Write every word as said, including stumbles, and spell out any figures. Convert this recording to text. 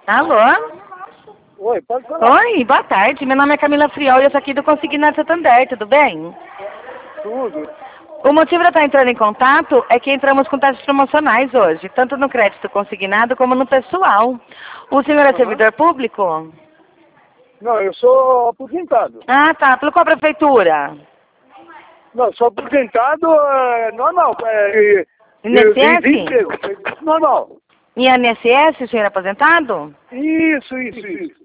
Alô? Oi, pode falar. Oi, boa tarde. Meu nome é Camila Friol e eu sou aqui do Consignado Santander, tudo bem? Tudo. O motivo de eu estar entrando em contato é que entramos com taxas promocionais hoje, tanto no crédito consignado como no pessoal. O senhor é Uhum. servidor público? Não, eu sou aposentado. Ah, tá. Pelo qual prefeitura? Não, sou aposentado é, normal. É, é, I N S S? de emprego, é normal. I N S S, o senhor é aposentado? Isso, isso, isso.